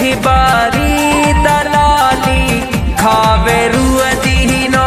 मुखी बारी दलाली खावे रुआ दीनो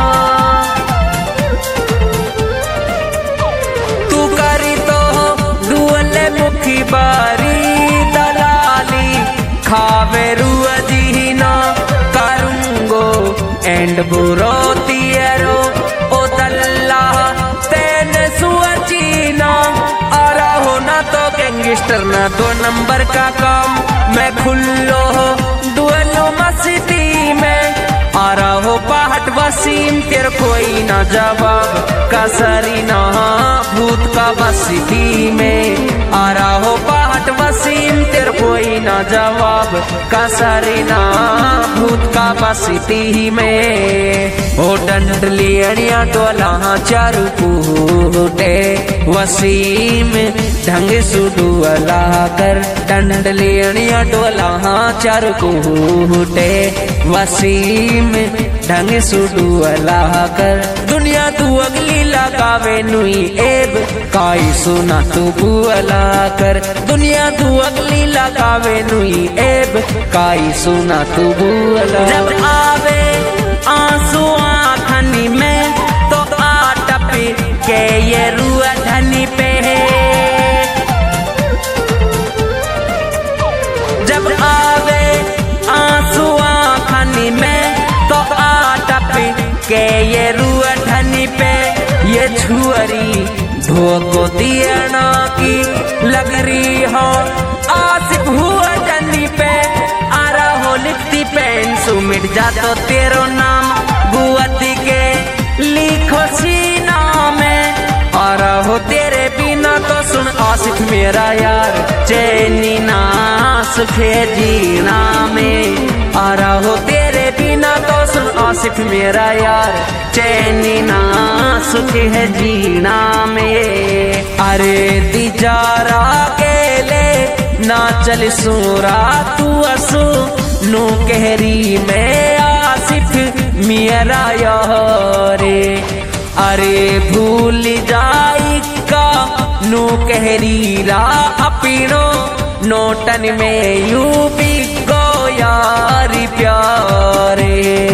तू करी तो दुअले मुखी बारी दलाली खावे रुआ दीनो करूंगो एंड बुरो तियरो ओ दल्ला तेने सुअचीना आरा होना तो गैंगस्टर ना 2 नंबर का काम मैं खुल्लो हो दुअलो मस्ती में आरा हो पहाट वसीम तेरे कोई ना जवाब कसरी ना भूत का बस्ती में आरा हो पहाट वसीम तेरे कोई ना जवाब कसरी ना भूत का बस्ती में ओ डंडलियनिया टोला चारू कूटे वसीम ढंग सुडुअला कर डंडलियनिया टोला चारू कूटे वसीम ढंग सुडुअला कर दुनिया तू अगली लगावे नुई एब काई सुना तू बुअला कर दुनिया तू अगली लगावे नुई एब काई सुना तू बुअला जब आवे आंसू आँखनी में तो आटप के ये रुआ धनी पे जब आवे आंसू आँखनी में तो आटप के ये रुआ धनी पे ये छुअरी धोको दियना की लग रही हो आसिफ हुआ धनी पे आरा हो लिखती पेंसु मिट जा तो तेरो नाम गुअती के लिखो सीना में आरा हो तेरे बिना तो सुन आसिफ मेरा यार चैनी ना सुखे जीना में आरा हो तेरे बिना तो सुन आसिफ मेरा यार चैनी ना सुखे है जीना में अरे दिजारा के ले ना चल सूरा तू असू नो कहरी में आसिफ मेरा यारे अरे भूल जाई का नो कहरी रा अपनो नोटन में यू भी गो यारी प्यारे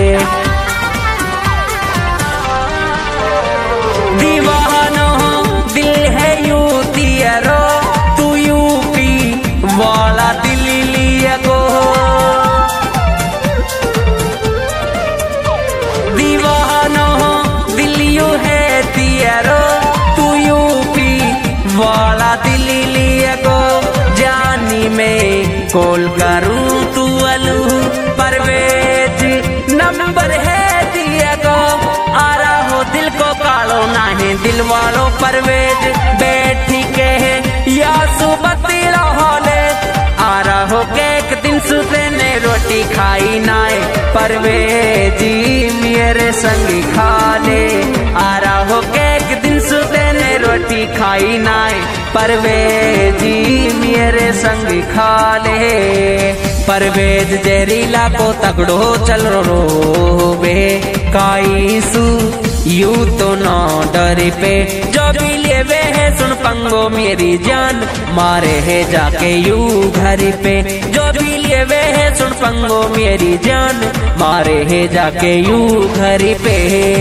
दीवानो दिल है यू तियरो तू यूपी वाला दिल लिया गो दीवानो दिल यू है तियरो तू यूपी वाला दिल लिया गो जानी में कॉल करूं तू अलू परवेज नंबर है दिया गो आरा हो दिल को कालो ना है दिल वालों परवेज बैठी के या सुबती रहोले आरा हो के एक दिन सुते ने रोटी खाई नाए परवेजी मेरे संग खा ले आरा हो के एक दिन सुते ने रोटी खाई नाए परवेजी मेरे संग खा ले परवेज जहरीला को तगड़ो चल रो बे काई सू यू तो ना डरे पे जो भी लेवे है सुन पंगो मेरी जान मारे है जाके यू घर पे जो भी लेवे है सुन पंगो मेरी जान मारे है जाके यू घर पे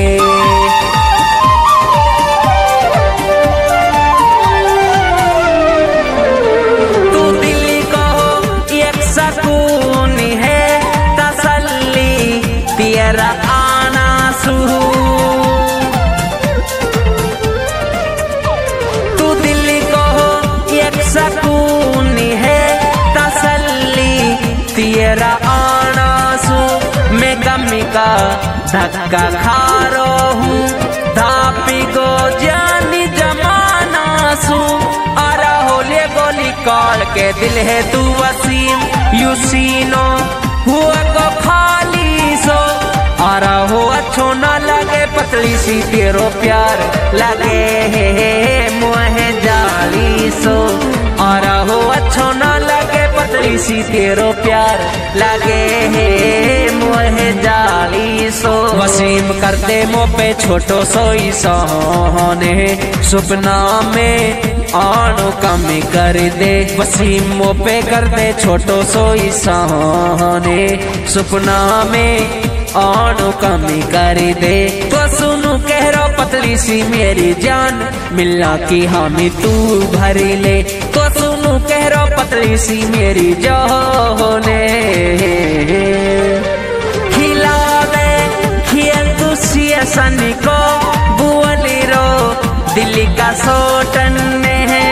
तू दिल को एक सकून है तसल्ली तेरा आना सू सकून है तसल्ली तेरा आना सू मैं गमी का धक्का खा रो हूँ धापी गो जानी जमाना सू आरा होले गोली काल के दिल है तू वसीम यूसीनो हुआ को खाली सो आरा हो अच्छो ना लगे पतली सी तेरो प्यार लगे है मुँह जाली सो आरा हो अच्छो ना लगे पतली सी तेरो प्यार लगे है मोहे जाली सो। वसीम कर दे मो पे छोटो सोई सोने सपना में आनो कमी कर दे। वसीम मो पे कर दे छोटो सोई सोने सपना में आनो कमी कर दे। तो सुनू कह रो पतली सी मेरी जान मिलना की हामी तू भरी ले। तो सुनू कह रो पतली सी मेरी जाने खिलावे खियल तू सिया सनी को बुअली रो दिल्ली का सोटन है।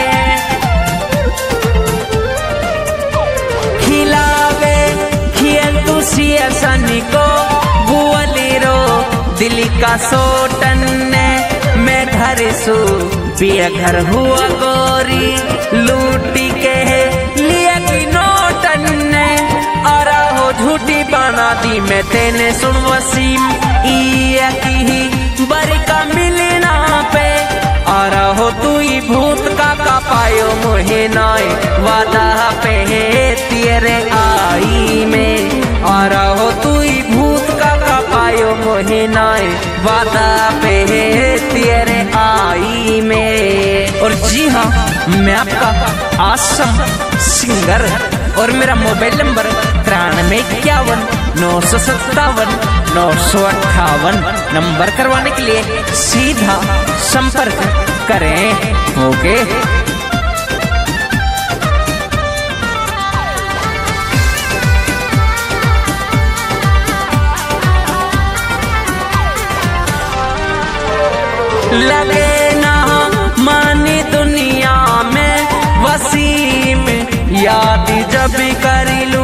खिलावे खियल तू सिया सनी को बुअली रो दिल्ली का सोटन ने। मैं घर सो पिया घर हुआ गोरी लूटी के लिया की नोटन ने। और हो झूठी बना दी मैं तेने सुन वसीम इया की ही बरी का मिलना पे। और हो तू ही भूत का पायो मोहे नाय वादा पे तेरे आई में। और हो तू ही भूत का पायो मोहे नाय वादा पे तेरे आई में। और जी हाँ मैं आपका आसम सिंगर और मेरा मोबाइल नंबर 9351 957 958 नंबर करवाने के लिए सीधा संपर्क करें। ओके लगे ना मानी दुनिया में वसीम याद जब कर लूं।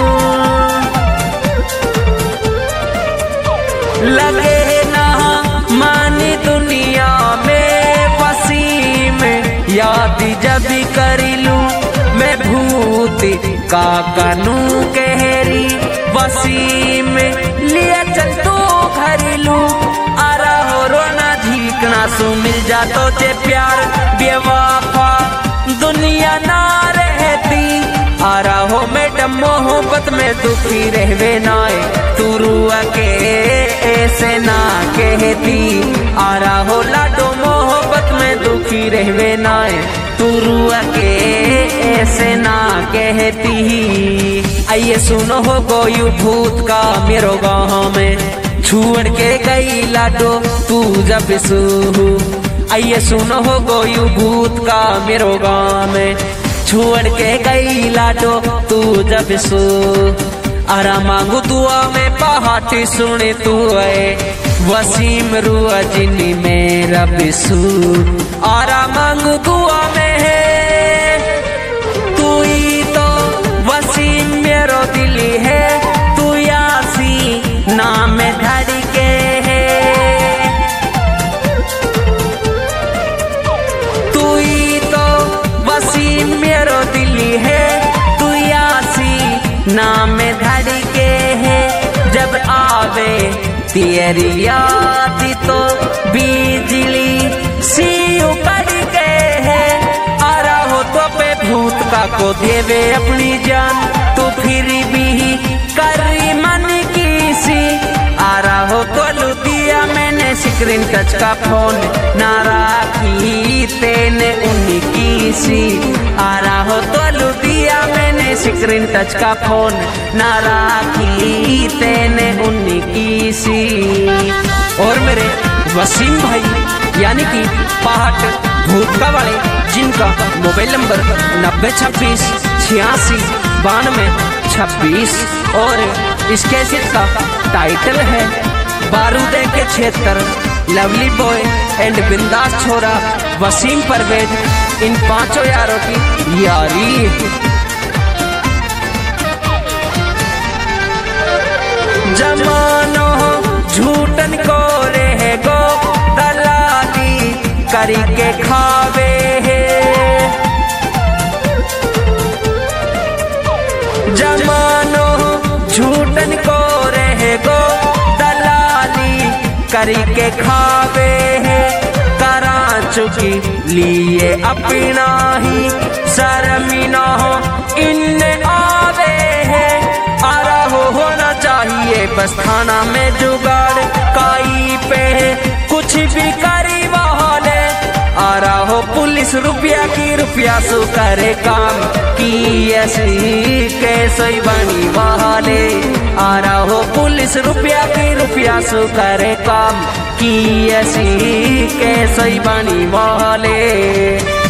लगे ना मानी दुनिया में वसीम याद जब कर लूं। मैं भूत का कानू कहरी वसीम लिया चल तू घर लूं। आरा हो रोना झीकना सो मिल जा तो चे प्यार बेवफा दुनिया ना रहती। आरा हो मैडम मोहब्बत में दुखी रहवे नाय तू रुआ के ऐसे ना कहती। आरा हो लाडो मोहब्बत में दुखी रहवे नाय तू रुआ के ऐसे ना कहती। आइए सुनो हो गोयू भूत का मेरो गाँव में छुड़ के गई लाडो तू जब सू। आइए सुनो हो गोयू भूत का मेरो गाँव में छुड़ के गई लाडो तू जब सू। आरा मांगू दुआ में पहाटी सुने तू है वसीम रुआ जिनी मेरा बिसू। आरा मांगू दुआ में है तू ही तो वसीम मेरो दिली है। तू यासी नाम धड़ के है तू ही तो वसीम मेरो दिली है। तू यासी नाम धड़ के है। जब आवे तेरी याद तो बिजली सी उकड़ के है। आरा हो तो पे भूत का को देवे अपनी जान तो फिर भी करी मन की सी। आरा हो तो लुदिया मैंने स्क्रीन टच का फोन ना राखी तेने उनकी सी। आरा हो तो लुदिया मैंने स्क्रीन टच का फोन ना राखी तेने उनकी सी। और मेरे वसीम भाई यानी कि पहाट भूतका वाले जिनका मोबाइल नंबर 9026 86 92 26 और इस कैसेट का टाइटल है बारूदे के क्षेत्र लवली बॉय एंड बिंदास छोरा वसीम परवेज इन पांचों यारों की यारी। जमानो झूठन को रहे गो दलाली करके खावे है। जमानो झूठन को रहे गो दलाली करके खावे है। करा चुकी लिए अपना ही शर्मिना हो इन बस थाना में जुगाड़ काई पे कुछ भी करी बहाले आ रहा हो पुलिस रुपया की रुपया सो करे काम की ऐसी कैसे बनी बहाले आ रहा हो पुलिस रुपया की रुपया सो करे काम की ऐसी कैसे बनी बहाले।